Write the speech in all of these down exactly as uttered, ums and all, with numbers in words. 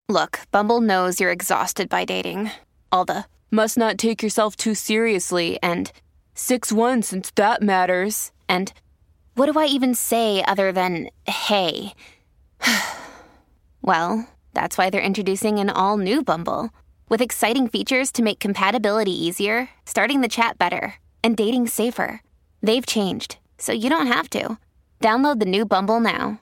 Look, Bumble knows you're exhausted by dating. All the must not take yourself too seriously and six one since that matters. And what do I even say other than hey? Well, that's why they're introducing an all-new Bumble with exciting features to make compatibility easier, starting the chat better, and dating safer. They've changed, so you don't have to. Download the new Bumble now.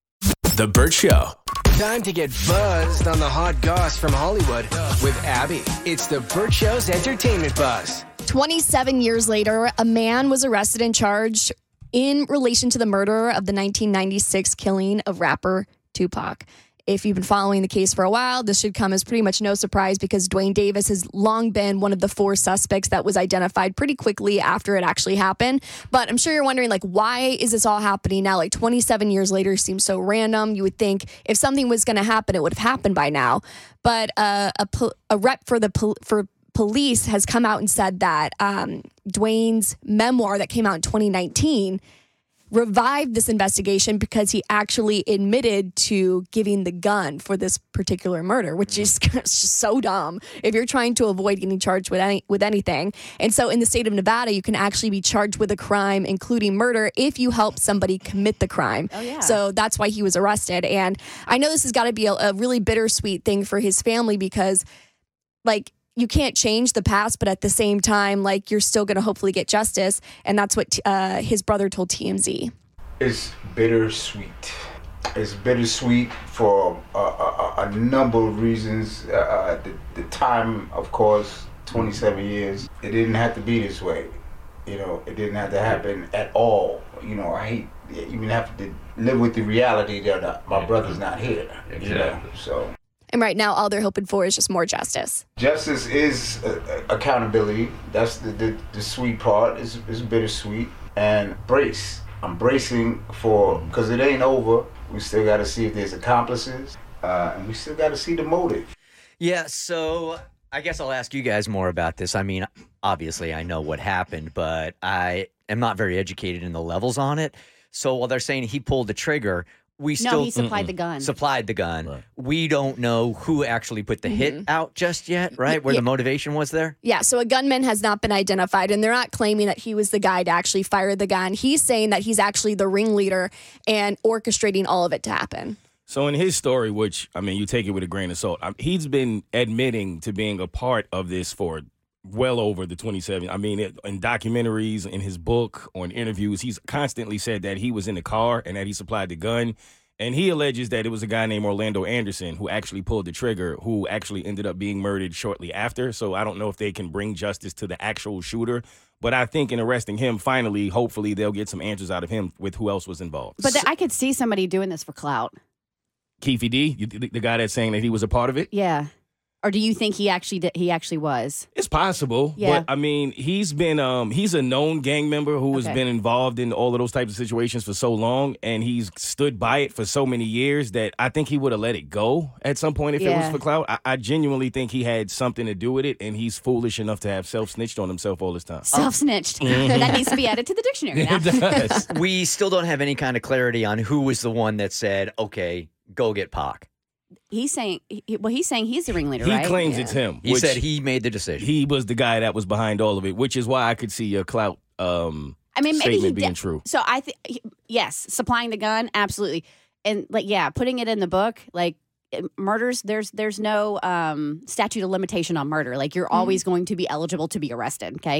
The Burt Show. Time to get buzzed on the hot goss from Hollywood with Abby. It's the Burt Show's entertainment buzz. twenty-seven years later, a man was arrested and charged in relation to the murder of the nineteen ninety-six killing of rapper Tupac. If you've been following the case for a while, this should come as pretty much no surprise because Dwayne Davis has long been one of the four suspects that was identified pretty quickly after it actually happened. But I'm sure you're wondering, like, why is this all happening now? Like, twenty-seven years later seems so random. You would think if something was going to happen, it would have happened by now. But uh, a, a rep for the pol- for police has come out and said that um, Dwayne's memoir that came out in twenty nineteen revived this investigation because he actually admitted to giving the gun for this particular murder, which is just so dumb if you're trying to avoid getting charged with any, with anything. And so in the state of Nevada, you can actually be charged with a crime, including murder, if you help somebody commit the crime. Oh, yeah. So that's why he was arrested. And I know this has got to be a, a really bittersweet thing for his family because, like, you can't change the past, but at the same time, like, you're still going to hopefully get justice. And that's what uh, his brother told T M Z. It's bittersweet. It's bittersweet for a, a, a number of reasons. Uh, the, the time, of course, twenty-seven years, it didn't have to be this way. You know, it didn't have to happen at all. You know, I hate even have to live with the reality that uh, my brother's not here. You know, so. And right now, all they're hoping for is just more justice. Justice is uh, accountability. That's the, the, the sweet part. It's, it's bittersweet. And brace. I'm bracing for, because it ain't over. We still got to see if there's accomplices. Uh, and we still got to see the motive. Yeah, so I guess I'll ask you guys more about this. I mean, obviously I know what happened, but I am not very educated in the levels on it. So while they're saying he pulled the trigger, we no, still he supplied the gun. Supplied the gun. Right. We don't know who actually put the Mm-hmm. hit out just yet, right? Where Yeah. the motivation was there? Yeah, so a gunman has not been identified, and they're not claiming that he was the guy to actually fire the gun. He's saying that he's actually the ringleader and orchestrating all of it to happen. So in his story, which, I mean, you take it with a grain of salt, he's been admitting to being a part of this for well over the twenty-seven. I mean, it, in documentaries, in his book, on interviews, he's constantly said that he was in the car and that he supplied the gun. And he alleges that it was a guy named Orlando Anderson who actually pulled the trigger, who actually ended up being murdered shortly after. So I don't know if they can bring justice to the actual shooter. But I think in arresting him, finally, hopefully, they'll get some answers out of him with who else was involved. But th- I could see somebody doing this for clout. Keefe D, you, the, the guy that's saying that he was a part of it? Yeah. Or do you think he actually did, he actually was? It's possible, Yeah. but I mean, he's been um he's a known gang member who has Okay. been involved in all of those types of situations for so long, and he's stood by it for so many years that I think he would have let it go at some point if it was Yeah. for clout. I, I genuinely think he had something to do with it, and he's foolish enough to have self-snitched on himself all this time. Self-snitched. That needs to be added to the dictionary now. It does. We still don't have any kind of clarity on who was the one that said, okay, go get Pac. He's saying, he, well, he's saying he's the ringleader, He right? claims it's him. He which said he made the decision. he was the guy that was behind all of it, which is why I could see a clout um I mean, maybe he statement being did. true. So I think, yes, supplying the gun, absolutely. And like, yeah, putting it in the book, like it- murders, there's there's no um, statute of limitation on murder. Like you're always going to be eligible to be arrested. Okay.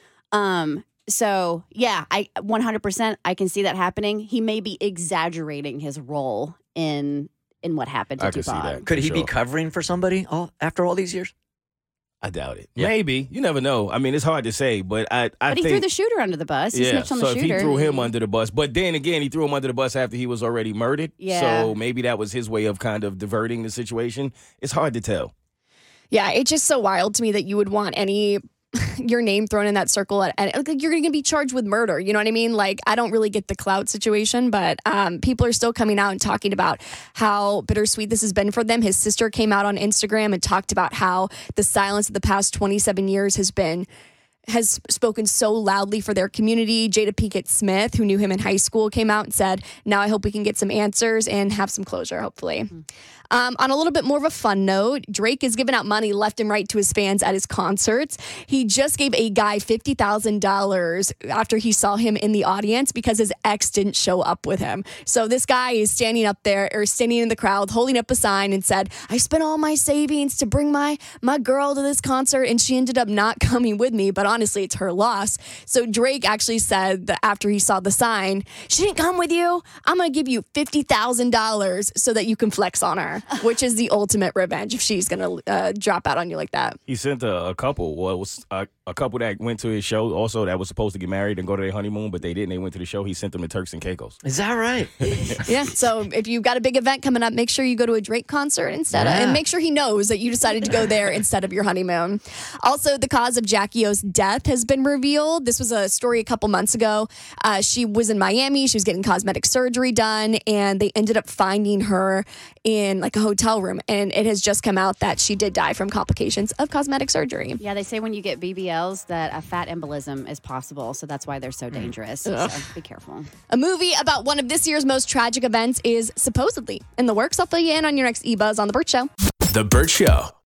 Um. So yeah, I one hundred percent I can see that happening. He may be exaggerating his role in in what happened to I can see Tupac. that. Could for he be sure. covering for somebody all, after all these years? I doubt it. Yeah. Maybe. You never know. I mean, it's hard to say, but I, I But he think threw the shooter under the bus. He yeah, snitched on so the if shooter. he threw him under the bus, but then again, he threw him under the bus after he was already murdered. Yeah. So maybe that was his way of kind of diverting the situation. It's hard to tell. Yeah, it's just so wild to me that you would want any your name thrown in that circle, and, and like, you're going to be charged with murder. You know what I mean? Like, I don't really get the clout situation, but um, people are still coming out and talking about how bittersweet this has been for them. His sister came out on Instagram and talked about how the silence of the past twenty-seven years has been has spoken so loudly for their community. Jada Pinkett Smith, who knew him in high school, came out and said, now I hope we can get some answers and have some closure, hopefully. Mm-hmm. Um, on a little bit more of a fun note, Drake is giving out money left and right to his fans at his concerts. He just gave a guy fifty thousand dollars after he saw him in the audience because his ex didn't show up with him. So this guy is standing up there or standing in the crowd holding up a sign and said, I spent all my savings to bring my, my girl to this concert and she ended up not coming with me, but honestly, it's her loss. So Drake actually said that after he saw the sign, she didn't come with you. I'm going to give you fifty thousand dollars so that you can flex on her, which is the ultimate revenge if she's going to uh, drop out on you like that. He sent a, a couple. Well, it was a, a couple that went to his show also that was supposed to get married and go to their honeymoon, but they didn't. They went to the show. He sent them to Turks and Caicos. Is that right? Yeah. So if you've got a big event coming up, make sure you go to a Drake concert instead. Yeah. Of, and make sure he knows that you decided to go there instead of your honeymoon. Also, the cause of Jackie O's death has been revealed. This was a story a couple months ago. Uh, she was in Miami. She was getting cosmetic surgery done, and they ended up finding her in like a hotel room. And it has just come out that she did die from complications of cosmetic surgery. Yeah, they say when you get B B Ls that a fat embolism is possible, so that's why they're so dangerous. So be careful. A movie about one of this year's most tragic events is supposedly in the works. I'll fill you in on your next E-Buzz on The Burt Show. The Burt Show.